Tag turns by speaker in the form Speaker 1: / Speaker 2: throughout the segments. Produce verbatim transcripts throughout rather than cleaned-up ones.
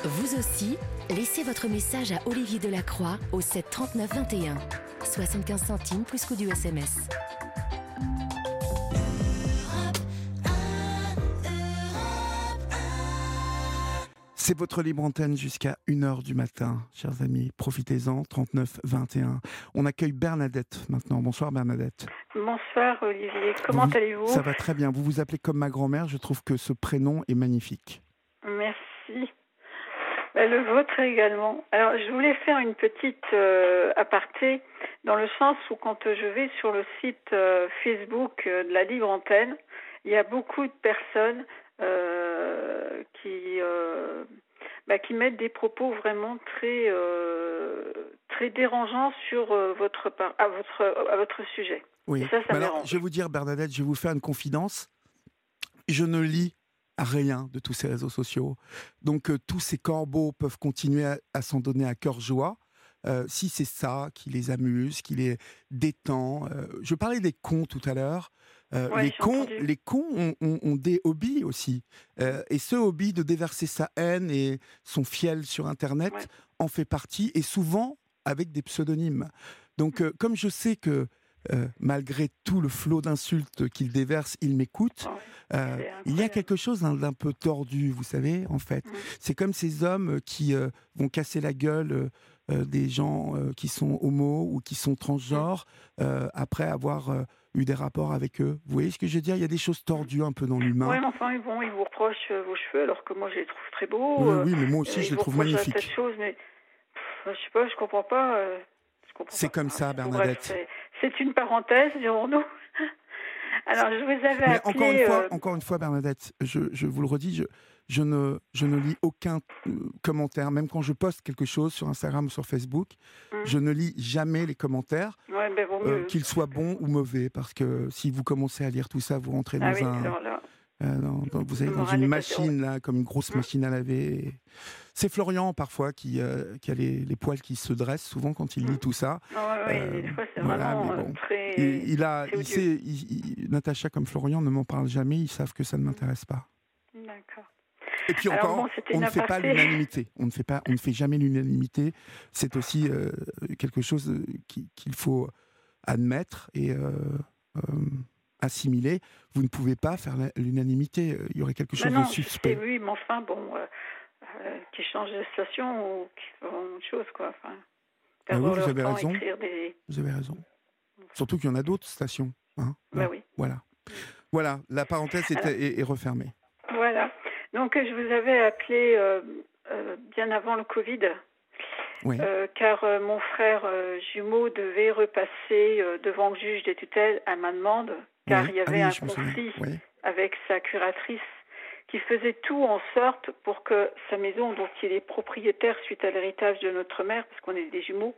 Speaker 1: Vous aussi, laissez votre message à Olivier Delacroix au sept trente-neuf vingt et un. soixante-quinze centimes plus coût du S M S.
Speaker 2: C'est votre libre antenne jusqu'à une heure du matin, chers amis. Profitez-en, trente-neuf vingt et un. On accueille Bernadette maintenant. Bonsoir Bernadette.
Speaker 3: Bonsoir Olivier, comment
Speaker 2: vous,
Speaker 3: allez-vous?
Speaker 2: Ça va très bien. Vous vous appelez comme ma grand-mère. Je trouve que ce prénom est magnifique.
Speaker 3: Merci. Ben, le vôtre également. Alors je voulais faire une petite euh, aparté dans le sens où quand je vais sur le site euh, Facebook euh, de la libre antenne, il y a beaucoup de personnes euh, qui euh, bah, qui mettent des propos vraiment très euh, très dérangeants sur euh, votre par- à votre à votre sujet.
Speaker 2: Oui.
Speaker 3: Et ça, ça
Speaker 2: Mais
Speaker 3: me
Speaker 2: alors,
Speaker 3: dérange.
Speaker 2: je vais vous dire Bernadette, je vais vous faire une confidence. Je ne lis rien de tous ces réseaux sociaux. Donc euh, tous ces corbeaux peuvent continuer à, à s'en donner à cœur joie. Euh, si c'est ça qui les amuse, qui les détend. Euh, je parlais des cons tout à l'heure. Euh,
Speaker 3: Ouais,
Speaker 2: les,
Speaker 3: j'ai
Speaker 2: cons,
Speaker 3: entendu.
Speaker 2: les cons ont, ont- ont des hobbies aussi. Euh, et ce hobby de déverser sa haine et son fiel sur Internet
Speaker 3: Ouais.
Speaker 2: en fait partie, et souvent avec des pseudonymes. Donc euh, comme je sais que euh, malgré tout le flot d'insultes qu'il déverse, il m'écoute,
Speaker 3: Ouais,
Speaker 2: euh,
Speaker 3: c'est
Speaker 2: il y a
Speaker 3: incroyable.
Speaker 2: quelque chose d'un, d'un peu tordu, vous savez, en fait.
Speaker 3: Mm.
Speaker 2: C'est comme ces hommes qui euh, vont casser la gueule euh, euh, des gens euh, qui sont homos ou qui sont transgenres euh, après avoir euh, eu des rapports avec eux. Vous voyez ce que je veux dire? Il y a des choses tordues un peu dans l'humain.
Speaker 3: Ouais, mais enfin, bon, ils vous reprochent euh, vos cheveux alors que moi je les trouve très beaux.
Speaker 2: Oui,
Speaker 3: Euh,
Speaker 2: oui, mais moi
Speaker 3: euh,
Speaker 2: aussi, je
Speaker 3: ils
Speaker 2: les
Speaker 3: vous
Speaker 2: trouve
Speaker 3: reprochent un tas de
Speaker 2: magnifiques.
Speaker 3: choses, mais pff, je sais pas, je comprends pas. euh, je comprends
Speaker 2: C'est
Speaker 3: pas.
Speaker 2: comme
Speaker 3: Enfin,
Speaker 2: ça,
Speaker 3: bon, bref,
Speaker 2: Bernadette.
Speaker 3: c'est, c'est une parenthèse, dirons-nous. Alors, je vous avais
Speaker 2: Mais encore une
Speaker 3: appelé.
Speaker 2: fois,
Speaker 3: euh,
Speaker 2: encore une fois, Bernadette, je, je vous le redis, je, je, ne, je ne lis aucun euh, commentaire, même quand je poste quelque chose sur Instagram ou sur Facebook,
Speaker 3: hum,
Speaker 2: je ne lis jamais les commentaires,
Speaker 3: Ouais, ben vaut
Speaker 2: euh,
Speaker 3: mieux.
Speaker 2: qu'ils soient bons ou mauvais, parce que si vous commencez à lire tout ça, vous rentrez
Speaker 3: Ah
Speaker 2: dans
Speaker 3: oui,
Speaker 2: un,
Speaker 3: alors là,
Speaker 2: euh, dans- dans- vous
Speaker 3: le
Speaker 2: savez, dans
Speaker 3: moral
Speaker 2: une
Speaker 3: est à zéro.
Speaker 2: machine là, comme une grosse
Speaker 3: Hum.
Speaker 2: machine à laver. C'est Florian parfois qui, euh, qui a les, les poils qui se dressent souvent quand il lit
Speaker 3: Hum.
Speaker 2: tout ça.
Speaker 3: Ah ouais,
Speaker 2: Euh,
Speaker 3: ouais, des fois, c'est
Speaker 2: voilà,
Speaker 3: vraiment
Speaker 2: mais
Speaker 3: euh,
Speaker 2: bon.
Speaker 3: très,
Speaker 2: Il, il a,
Speaker 3: très
Speaker 2: il
Speaker 3: odieux.
Speaker 2: sait, il- il- Natacha comme Florian ne m'en parle jamais. Ils savent que ça ne m'intéresse pas.
Speaker 3: D'accord.
Speaker 2: Et puis
Speaker 3: Alors bon,
Speaker 2: encore,
Speaker 3: c'était
Speaker 2: on
Speaker 3: une
Speaker 2: ne fait pas
Speaker 3: aparté.
Speaker 2: l'unanimité. On ne fait pas, on ne fait jamais l'unanimité. C'est aussi euh, quelque chose euh, qui- qu'il faut admettre et euh, euh, assimiler. Vous ne pouvez pas faire la- l'unanimité. Il y aurait quelque
Speaker 3: Ben
Speaker 2: chose de
Speaker 3: non, je sais,
Speaker 2: suspect.
Speaker 3: oui, mais enfin, bon, euh, euh, qui changent de station ou qui font autre chose, quoi. Enfin,
Speaker 2: Ah oui,
Speaker 3: perdre
Speaker 2: vous
Speaker 3: leur
Speaker 2: avez
Speaker 3: temps à
Speaker 2: raison.
Speaker 3: écrire des.
Speaker 2: Vous avez raison. Surtout qu'il y en a d'autres stations. Hein.
Speaker 3: Ben
Speaker 2: Bon,
Speaker 3: oui.
Speaker 2: voilà. Voilà. La parenthèse est,
Speaker 3: Alors,
Speaker 2: est- est refermée.
Speaker 3: voilà. Donc, je vous avais appelé euh, euh, bien avant le Covid,
Speaker 2: Oui.
Speaker 3: euh, car euh, mon frère euh, jumeau devait repasser euh, devant le juge des tutelles à ma demande, car
Speaker 2: Oui.
Speaker 3: il y
Speaker 2: Ah
Speaker 3: avait
Speaker 2: oui,
Speaker 3: un
Speaker 2: je me souviens.
Speaker 3: conflit
Speaker 2: Oui.
Speaker 3: avec sa curatrice qui faisait tout en sorte pour que sa maison, dont il est propriétaire suite à l'héritage de notre mère, parce qu'on est des jumeaux,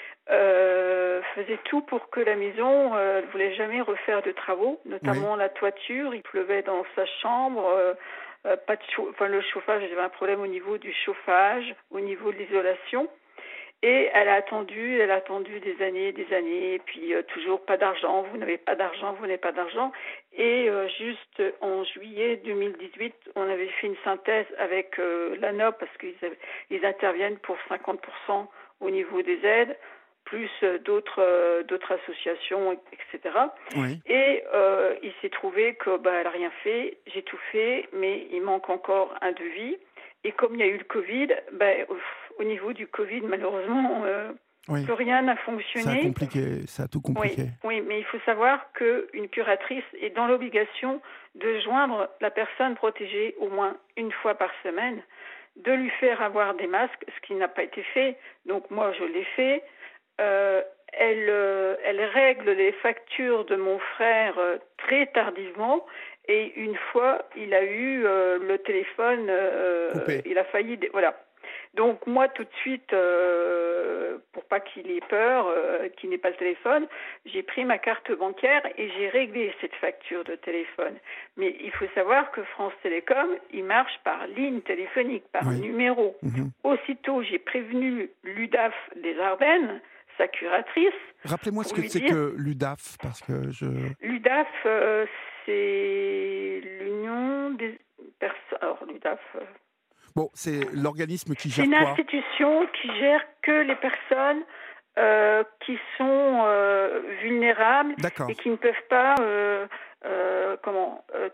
Speaker 3: euh, faisait tout pour que la maison euh, ne voulait jamais refaire de travaux, notamment la toiture. Il pleuvait dans sa chambre, euh, euh, pas de chau- enfin le chauffage, il y avait un problème au niveau du chauffage, au niveau de l'isolation. Et elle a attendu, elle a attendu des années, des années, et puis euh, toujours pas d'argent, vous n'avez pas d'argent, vous n'avez pas d'argent. Et euh, juste en juillet deux mille dix-huit, on avait fait une synthèse avec euh, l'A N O P, parce qu'ils avaient- ils interviennent pour cinquante pour cent au niveau des aides, plus euh, d'autres euh, d'autres associations, et cetera.
Speaker 2: Oui.
Speaker 3: Et euh, il s'est trouvé que bah, elle n'a rien fait, j'ai tout fait, mais il manque encore un devis. Et comme il y a eu le Covid, ben, au, au niveau du Covid, malheureusement, euh,
Speaker 2: Oui.
Speaker 3: plus rien n'a
Speaker 2: Ça a
Speaker 3: fonctionné.
Speaker 2: compliqué. Ça a tout
Speaker 3: Oui,
Speaker 2: compliqué.
Speaker 3: oui, mais il faut savoir qu'une curatrice est dans l'obligation de joindre la personne protégée au moins une fois par semaine, de lui faire avoir des masques, ce qui n'a pas été fait. Donc moi, je l'ai fait. Euh, elle, euh, elle règle les factures de mon frère euh, très tardivement. Et une fois, il a eu euh, le téléphone, euh,
Speaker 2: Coupé.
Speaker 3: il a failli, dé- voilà. Donc moi, tout de suite, euh, pour pas qu'il ait peur, euh, qu'il n'ait pas le téléphone, j'ai pris ma carte bancaire et j'ai réglé cette facture de téléphone. Mais il faut savoir que France Télécom, il marche par ligne téléphonique, par
Speaker 2: Oui.
Speaker 3: numéro.
Speaker 2: Mhm.
Speaker 3: Aussitôt, j'ai prévenu l'U D A F des Ardennes, sa curatrice.
Speaker 2: Rappelez-moi ce
Speaker 3: Pour
Speaker 2: que
Speaker 3: lui
Speaker 2: c'est
Speaker 3: dire-
Speaker 2: que l'U D A F, parce que je.
Speaker 3: L'U D A F, euh, c'est l'Union des personnes. Alors, l'U D A F. euh,
Speaker 2: Bon, c'est l'organisme qui
Speaker 3: C'est
Speaker 2: gère
Speaker 3: une
Speaker 2: quoi?
Speaker 3: institution qui gère que les personnes euh, qui sont euh, vulnérables
Speaker 2: D'accord,
Speaker 3: et qui ne peuvent pas euh, euh, comment euh,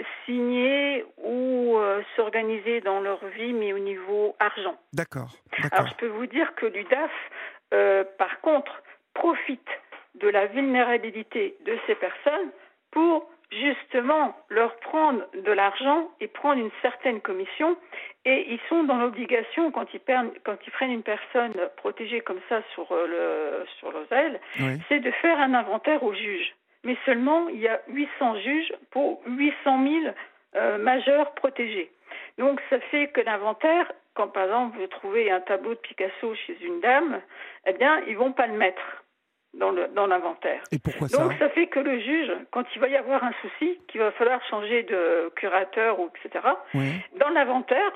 Speaker 3: signer ou euh, s'organiser dans leur vie, mais au niveau argent.
Speaker 2: d'accord,
Speaker 3: Alors, je
Speaker 2: d'accord,
Speaker 3: peux vous dire que l'U D A F, euh, par contre, profite de la vulnérabilité de ces personnes pour justement leur prendre de l'argent et prendre une certaine commission. Et ils sont dans l'obligation, quand ils, perdent, quand ils prennent une personne protégée comme ça sur, le, sur leurs ailes,
Speaker 2: oui,
Speaker 3: c'est de faire un inventaire au juge. Mais seulement, il y a huit cents juges pour huit cent mille euh, majeurs protégés. Donc, ça fait que l'inventaire, quand par exemple vous trouvez un tableau de Picasso chez une dame, eh bien, ils vont pas le mettre dans le dans l'inventaire.
Speaker 2: et pourquoi
Speaker 3: Donc,
Speaker 2: ça?
Speaker 3: ça fait que le juge, quand il va y avoir un souci, qu'il va falloir changer de curateur ou et cetera,
Speaker 2: Oui,
Speaker 3: dans l'inventaire,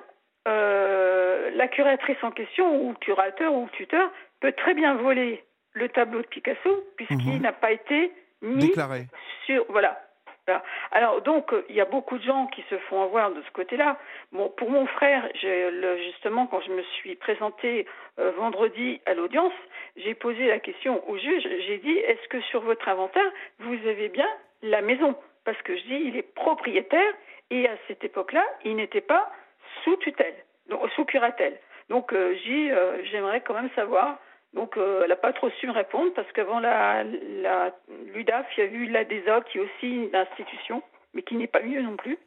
Speaker 3: euh, la curatrice en question, ou curateur ou tuteur, peut très bien voler le tableau de Picasso, puisqu'il
Speaker 2: mhm.
Speaker 3: n'a pas été mis
Speaker 2: Déclaré,
Speaker 3: sur... Voilà. Voilà. Alors donc, il y a beaucoup de gens qui se font avoir de ce côté-là. Bon, pour mon frère, j'ai, le, justement, quand je me suis présentée euh, vendredi à l'audience, j'ai posé la question au juge. J'ai dit, est-ce que sur votre inventaire, vous avez bien la maison? Parce que je dis, il est propriétaire et à cette époque-là, il n'était pas sous tutelle, donc sous curatelle. Donc, euh, j'ai dit, euh, j'aimerais quand même savoir. Donc, euh, elle n'a pas trop su me répondre parce qu'avant la, la, l'U D A F, il y a eu l'A D E S A qui est aussi une institution, mais qui n'est pas mieux non plus.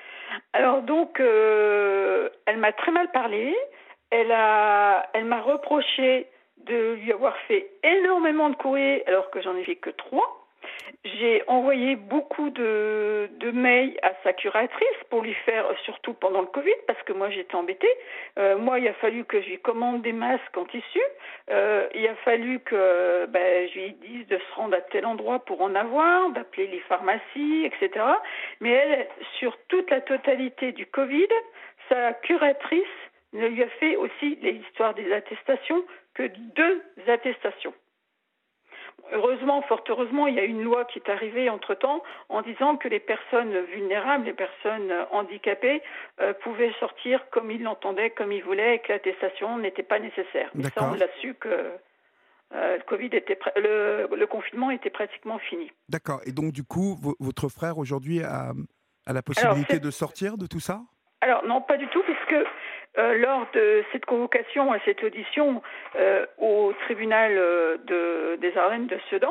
Speaker 3: Alors donc, euh, elle m'a très mal parlé. Elle, a, elle m'a reproché de lui avoir fait énormément de courriers alors que j'en ai fait que trois. J'ai envoyé beaucoup de, de mails à sa curatrice pour lui faire, surtout pendant le Covid, parce que moi j'étais embêtée. Euh, moi, il a fallu que je lui commande des masques en tissu. Euh, il a fallu que ben, je lui dise de se rendre à tel endroit pour en avoir, d'appeler les pharmacies, et cetera. Mais elle, sur toute la totalité du Covid, sa curatrice ne lui a fait aussi l'histoire des attestations que deux attestations. Heureusement, fort heureusement, il y a une loi qui est arrivée entre-temps en disant que les personnes vulnérables, les personnes handicapées euh, pouvaient sortir comme ils l'entendaient, comme ils voulaient, et que l'attestation n'était pas nécessaire. Mais ça, on l'a su que euh, le Covid était, le, le confinement était pratiquement fini.
Speaker 2: d'accord. Et donc du coup, v- votre frère aujourd'hui a, a la
Speaker 3: Alors,
Speaker 2: possibilité
Speaker 3: c'est...
Speaker 2: de sortir de tout ça?
Speaker 3: Alors non, pas du tout, puisque euh, lors de cette convocation à cette audition euh, au tribunal euh, de, des Ardennes de Sedan,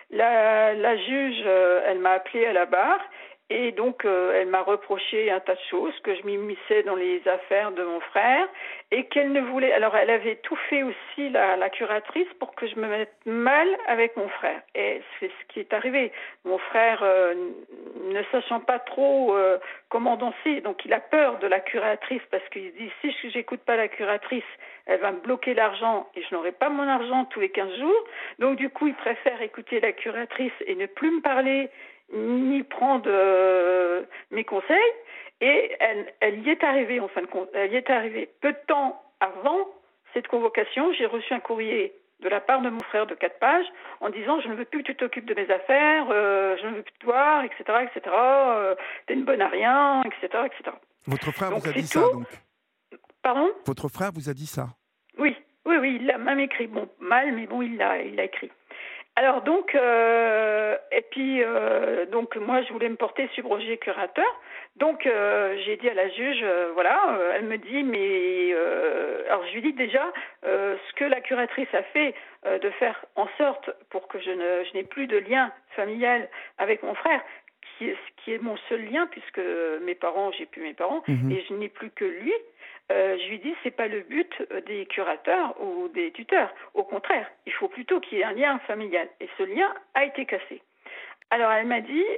Speaker 3: la, la juge, euh, elle m'a appelée à la barre et donc euh, elle m'a reproché un tas de choses, que je m'immisçais dans les affaires de mon frère et qu'elle ne voulait... Alors elle avait tout fait aussi, la, la curatrice, pour que je me mette mal avec mon frère. Et c'est ce qui est arrivé. Mon frère, euh, ne sachant pas trop euh, comment danser, donc il a peur de la curatrice parce qu'il se dit, si je n'écoute pas la curatrice, elle va me bloquer l'argent et je n'aurai pas mon argent tous les quinze jours. Donc du coup, il préfère écouter la curatrice et ne plus me parler ni prendre euh, mes conseils. Et elle, elle y est arrivée, en fin de compte. Elle y est arrivée peu de temps avant cette convocation. J'ai reçu un courrier de la part de mon frère de quatre pages en disant, je ne veux plus que tu t'occupes de mes affaires, euh, je ne veux plus te voir, et cetera, et cetera. Euh, t'es une bonne à rien, et cetera, et cetera.
Speaker 2: Votre frère
Speaker 3: Donc
Speaker 2: vous a
Speaker 3: c'est
Speaker 2: dit
Speaker 3: tout.
Speaker 2: ça, donc?
Speaker 3: Pardon?
Speaker 2: Votre frère vous a dit ça?
Speaker 3: Oui, oui, oui, il l'a même écrit. Bon, mal, mais bon, il l'a, il l'a écrit. Alors donc, euh, et puis euh, donc moi je voulais me porter subrogé curateur. Donc euh, j'ai dit à la juge, euh, voilà, euh, elle me dit mais euh, alors je lui dis déjà euh, ce que la curatrice a fait euh, de faire en sorte pour que je ne je n'ai plus de lien familial avec mon frère, qui est, qui est mon seul lien puisque mes parents, j'ai plus mes parents
Speaker 2: Mhm.
Speaker 3: et je n'ai plus que lui. Euh, je lui dis c'est pas le but des curateurs ou des tuteurs. Au contraire, il faut plutôt qu'il y ait un lien familial. Et ce lien a été cassé. Alors elle m'a dit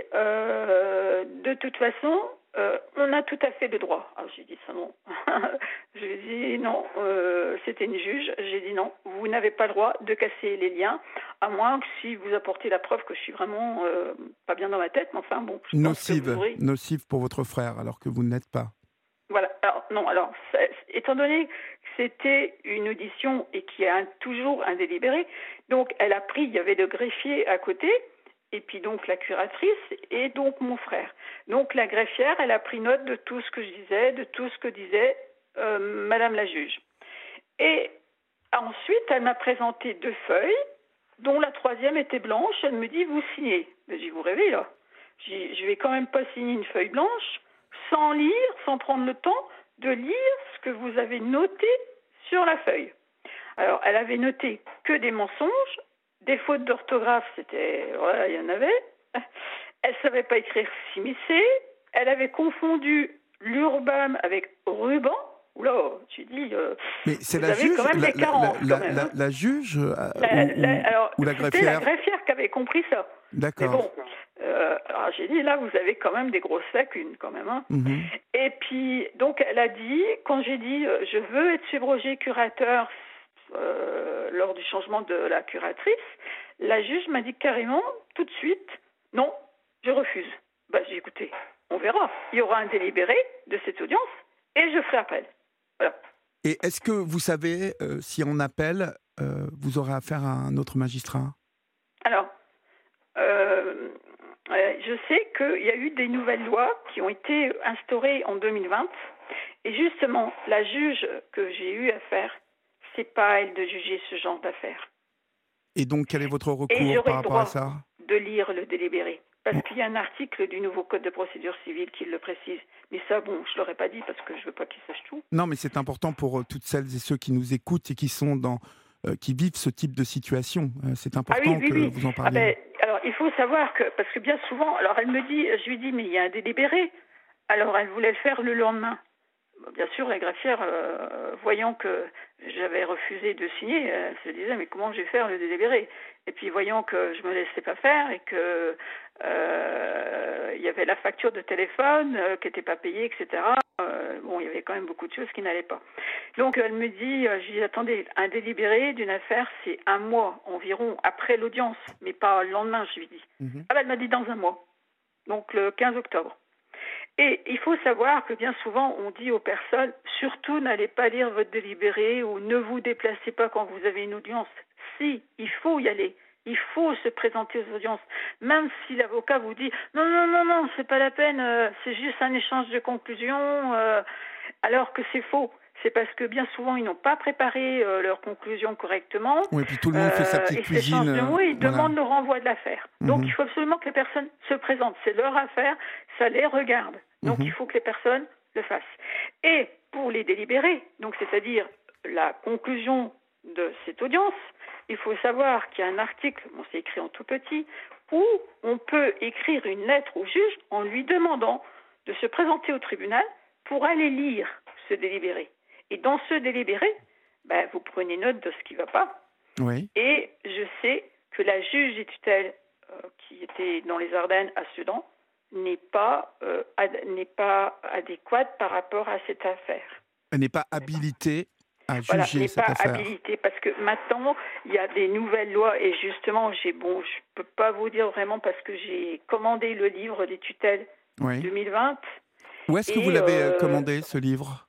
Speaker 3: euh, de toute façon, euh, on a tout à fait le droit. Alors j'ai dit ça non. Je lui ai dit non, euh, c'était une juge. J'ai dit non, vous n'avez pas le droit de casser les liens, à moins que si vous apportez la preuve que je suis vraiment euh, pas bien dans ma tête. Mais enfin bon, je pense que vous
Speaker 2: Nocive,
Speaker 3: aurez...
Speaker 2: nocive pour votre frère, alors que vous ne l'êtes pas.
Speaker 3: Voilà. Alors, non, alors, ça, étant donné que c'était une audition et qu'il y a un, toujours un délibéré, donc elle a pris, il y avait le greffier à côté, et puis donc la curatrice, et donc mon frère. Donc la greffière, elle a pris note de tout ce que je disais, de tout ce que disait euh, Madame la juge. Et ensuite, elle m'a présenté deux feuilles, dont la troisième était blanche. Elle me dit, vous signez. Ben, j'ai dit, vous rêvez là. J'ai, je vais quand même pas signer une feuille blanche sans lire, sans prendre le temps de lire ce que vous avez noté sur la feuille. Alors, elle avait noté que des mensonges, des fautes d'orthographe, c'était, voilà, il y en avait. Elle savait pas écrire s'immiscer. Elle avait confondu l'urbam avec ruban. Oula, tu dis, euh,
Speaker 2: Mais c'est
Speaker 3: vous
Speaker 2: la
Speaker 3: avez
Speaker 2: juge,
Speaker 3: quand même
Speaker 2: la,
Speaker 3: des carences,
Speaker 2: la,
Speaker 3: quand même.
Speaker 2: la,
Speaker 3: hein.
Speaker 2: la juge euh,
Speaker 3: La-
Speaker 2: ou,
Speaker 3: la-
Speaker 2: ou-
Speaker 3: alors,
Speaker 2: ou la
Speaker 3: c'était
Speaker 2: greffière.
Speaker 3: la greffière qui avait compris ça. Mais
Speaker 2: D'accord.
Speaker 3: bon, euh, alors j'ai dit, là, vous avez quand même des grosses lacunes, quand même. Hein.
Speaker 2: Mhm.
Speaker 3: Et puis, donc, elle a dit, quand j'ai dit, euh, je veux être subrogé curateur euh, lors du changement de la curatrice, la juge m'a dit carrément, tout de suite, non, je refuse. Bah, j'ai dit, écoutez, on verra. Il y aura un délibéré de cette audience et je ferai appel. Voilà.
Speaker 2: Et est-ce que vous savez euh, si on appelle, euh, vous aurez affaire à un autre magistrat?
Speaker 3: Alors, euh, euh, je sais qu'il y a eu des nouvelles lois qui ont été instaurées en deux mille vingt. Et justement, la juge que j'ai eu à faire, c'est pas à elle de juger ce genre d'affaires.
Speaker 2: Et donc, quel est votre
Speaker 3: Et
Speaker 2: recours
Speaker 3: j'aurai
Speaker 2: par
Speaker 3: le
Speaker 2: rapport
Speaker 3: droit
Speaker 2: à ça?
Speaker 3: de lire le délibéré. Parce qu'il y a un article du nouveau Code de procédure civile qui le précise. Mais ça, bon, je ne l'aurais pas dit parce que je ne veux pas qu'ils sachent tout.
Speaker 2: Non, mais c'est important pour euh, toutes celles et ceux qui nous écoutent et qui sont dans, euh, qui vivent ce type de situation. Euh, c'est important
Speaker 3: Ah oui, oui,
Speaker 2: que
Speaker 3: oui.
Speaker 2: vous en
Speaker 3: Ah
Speaker 2: parliez.
Speaker 3: ben, alors, il faut savoir que, parce que bien souvent, alors elle me dit, je lui dis, mais il y a un délibéré. Alors, elle voulait le faire le lendemain. Bien sûr, la greffière, euh, voyant que j'avais refusé de signer, elle se disait, mais comment je vais faire le délibéré? Et puis, voyant que je me laissais pas faire et que euh, il y avait la facture de téléphone euh, qui n'était pas payée, et cetera. Euh, bon, il y avait quand même beaucoup de choses qui n'allaient pas. Donc, elle me dit, euh, je dis, attendez, un délibéré d'une affaire, c'est un mois environ après l'audience, mais pas le lendemain, je lui dis.
Speaker 2: Mhm.
Speaker 3: Ah ben, elle m'a dit dans un mois, donc le quinze octobre. Et il faut savoir que bien souvent, on dit aux personnes, surtout n'allez pas lire votre délibéré ou ne vous déplacez pas quand vous avez une audience. Si, il faut y aller. Il faut se présenter aux audiences. Même si l'avocat vous dit, non, non, non, non, c'est pas la peine, euh, c'est juste un échange de conclusions, euh, alors que c'est faux. C'est parce que bien souvent, ils n'ont pas préparé euh, leurs conclusions correctement.
Speaker 2: Oui, et puis tout le monde fait sa
Speaker 3: Euh,
Speaker 2: petite
Speaker 3: ils s'échangent
Speaker 2: cuisine.
Speaker 3: de mots,
Speaker 2: euh,
Speaker 3: ils
Speaker 2: voilà.
Speaker 3: demandent le renvoi de l'affaire. Donc,
Speaker 2: Mhm.
Speaker 3: il faut absolument que les personnes se présentent. C'est leur affaire, ça les regarde. Donc,
Speaker 2: Mhm.
Speaker 3: il faut que les personnes le fassent. Et pour les délibérés, donc c'est-à-dire la conclusion de cette audience, il faut savoir qu'il y a un article, bon, c'est écrit en tout petit, où on peut écrire une lettre au juge en lui demandant de se présenter au tribunal pour aller lire ce délibéré. Et dans ce délibéré, ben, vous prenez note de ce qui ne va pas.
Speaker 2: Oui.
Speaker 3: Et je sais que la juge des tutelles euh, qui était dans les Ardennes à Sedan n'est pas, euh, ad- n'est pas adéquate par rapport à cette affaire.
Speaker 2: Elle n'est pas habilitée à
Speaker 3: Voilà,
Speaker 2: juger
Speaker 3: n'est
Speaker 2: cette
Speaker 3: pas
Speaker 2: affaire.
Speaker 3: habilitée parce que maintenant il y a des nouvelles lois et justement j'ai bon je peux pas vous dire vraiment parce que j'ai commandé le livre des tutelles
Speaker 2: Oui.
Speaker 3: deux mille vingt.
Speaker 2: Où est-ce que
Speaker 3: Et,
Speaker 2: vous l'avez euh,
Speaker 3: euh,
Speaker 2: commandé, ce livre?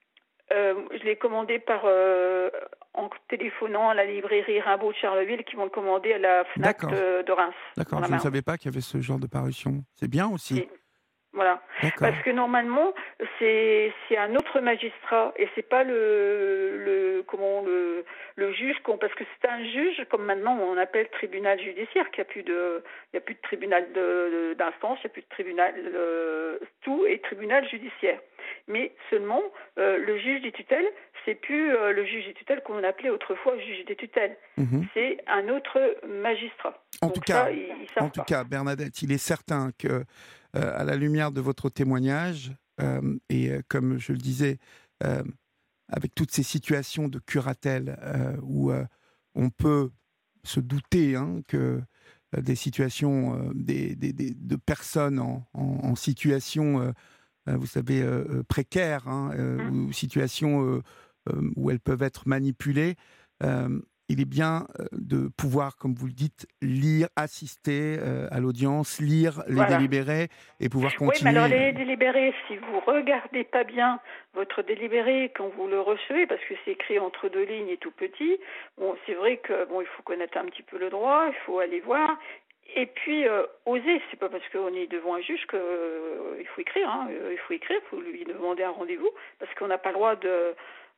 Speaker 3: Euh, je l'ai commandé par euh, en téléphonant à la librairie Rimbaud de Charleville qui m'ont commandé à la Fnac
Speaker 2: D'accord.
Speaker 3: de, de Reims.
Speaker 2: D'accord,
Speaker 3: dans la
Speaker 2: je ne
Speaker 3: Marne.
Speaker 2: savais pas qu'il y avait ce genre de parution. C'est bien aussi.
Speaker 3: Si. Voilà.
Speaker 2: D'accord.
Speaker 3: Parce que normalement, c'est c'est un autre magistrat et c'est pas le le comment le le juge qu'on parce que c'est un juge comme maintenant on appelle tribunal judiciaire qu'il y a plus de il y a plus de tribunal de, de- d'instance, il y a plus de tribunal euh, tout est tribunal judiciaire. Mais seulement euh, le juge des tutelles, c'est plus euh, le juge des tutelles qu'on appelait autrefois juge des tutelles.
Speaker 2: Mhm.
Speaker 3: C'est un autre magistrat.
Speaker 2: En
Speaker 3: Donc
Speaker 2: tout cas,
Speaker 3: ça, ils, ils savent
Speaker 2: En tout
Speaker 3: pas.
Speaker 2: cas, Bernadette, il est certain que, euh, à la lumière de votre témoignage, euh, et euh, comme je le disais, euh, avec toutes ces situations de curatelle euh, où euh, on peut se douter hein, que euh, des situations euh, des, des- des- de personnes en, en- en situation, euh, euh, vous savez, euh, euh, précaire, hein, euh,
Speaker 3: Mm.
Speaker 2: ou situations euh, euh, où elles peuvent être manipulées. euh, il est bien euh, de pouvoir, comme vous le dites, lire, assister euh, à l'audience, lire les
Speaker 3: Voilà.
Speaker 2: délibérés et pouvoir
Speaker 3: Oui, mais
Speaker 2: continuer.
Speaker 3: alors les délibérés, si vous regardez pas bien votre délibéré quand vous le recevez, parce que c'est écrit entre deux lignes et tout petit, bon, c'est vrai que bon, il faut connaître un petit peu le droit, il faut aller voir. Et puis, euh, oser, c'est pas parce qu'on est devant un juge qu'il euh, faut écrire, hein. Il faut écrire, il faut lui demander un rendez-vous, parce qu'on n'a pas le droit de,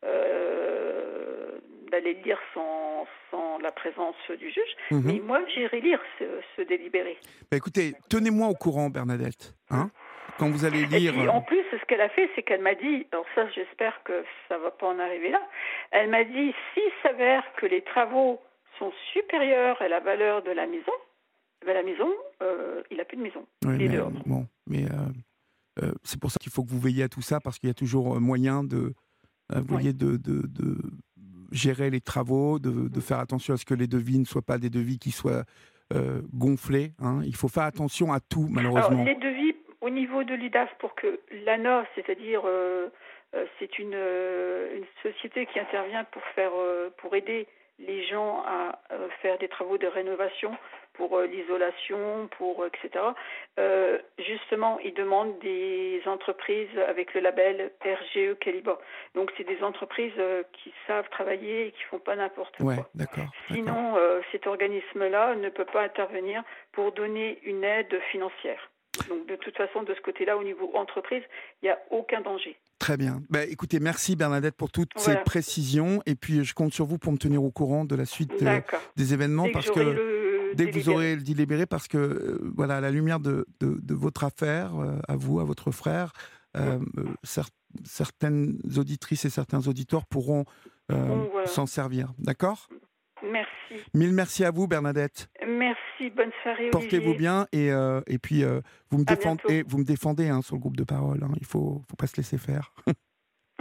Speaker 3: euh, d'aller lire sans, sans la présence du juge.
Speaker 2: Mmh.
Speaker 3: Mais moi, j'irai lire ce, ce délibéré.
Speaker 2: Bah écoutez, tenez-moi au courant, Bernadette, hein, quand vous allez lire...
Speaker 3: Et puis, en plus, ce qu'elle a fait, c'est qu'elle m'a dit, alors ça, j'espère que ça va pas en arriver là, elle m'a dit, s'il s'avère que les travaux sont supérieurs à la valeur de la maison, ben la maison, euh, il n'a plus de maison.
Speaker 2: Oui,
Speaker 3: il est
Speaker 2: mais,
Speaker 3: dehors.
Speaker 2: bon, mais euh, euh, c'est pour ça qu'il faut que vous veillez à tout ça, parce qu'il y a toujours moyen de, euh, vous voyez,
Speaker 3: Oui.
Speaker 2: de, de, de gérer les travaux, de, de faire attention à ce que les devis ne soient pas des devis qui soient euh, gonflés. Hein. Il faut faire attention à tout, malheureusement.
Speaker 3: Alors, les devis au niveau de l'U D A F pour que l'A N A, c'est-à-dire euh, euh, c'est une, euh, une société qui intervient pour faire euh, pour aider les gens à euh, faire des travaux de rénovation pour euh, l'isolation, pour euh, et cetera. Euh, justement, ils demandent des entreprises avec le label R G E Calibre. Donc, c'est des entreprises euh, qui savent travailler et qui font pas n'importe
Speaker 2: Ouais,
Speaker 3: quoi.
Speaker 2: d'accord.
Speaker 3: Sinon, euh, cet organisme-là ne peut pas intervenir pour donner une aide financière. Donc, de toute façon, de ce côté-là, au niveau entreprise, il n'y a aucun danger.
Speaker 2: Très bien. Bah, écoutez, merci Bernadette pour toutes
Speaker 3: Voilà.
Speaker 2: ces précisions. Et puis, je compte sur vous pour me tenir au courant de la suite euh, des événements.
Speaker 3: Dès que
Speaker 2: parce
Speaker 3: j'aurai
Speaker 2: que
Speaker 3: le
Speaker 2: dès que vous
Speaker 3: délibéré.
Speaker 2: aurez le délibéré, parce que, euh, voilà, à la lumière de, de, de votre affaire, euh, à vous, à votre frère, euh, euh, cer- certaines auditrices et certains auditeurs pourront euh,
Speaker 3: Bon, voilà.
Speaker 2: s'en servir. D'accord ?
Speaker 3: Merci.
Speaker 2: Mille merci à vous, Bernadette.
Speaker 3: Merci. Bonne soirée, Olivier.
Speaker 2: Portez-vous bien et, euh, et puis euh, vous me
Speaker 3: À
Speaker 2: défendez,
Speaker 3: bientôt.
Speaker 2: vous me défendez hein, sur le groupe de parole. Hein. Il faut, faut pas se laisser faire. D'accord ?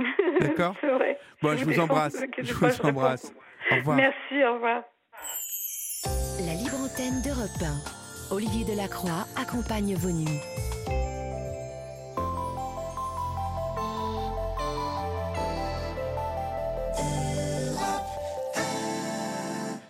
Speaker 3: C'est vrai.
Speaker 2: Bon, je vous
Speaker 3: défends,
Speaker 2: embrasse.
Speaker 3: ne inquiétez
Speaker 2: Je
Speaker 3: pas,
Speaker 2: vous
Speaker 3: réponds.
Speaker 2: embrasse. Au revoir.
Speaker 3: Merci, au revoir.
Speaker 1: La libre antenne d'Europe un. Olivier Delacroix accompagne vos nuits.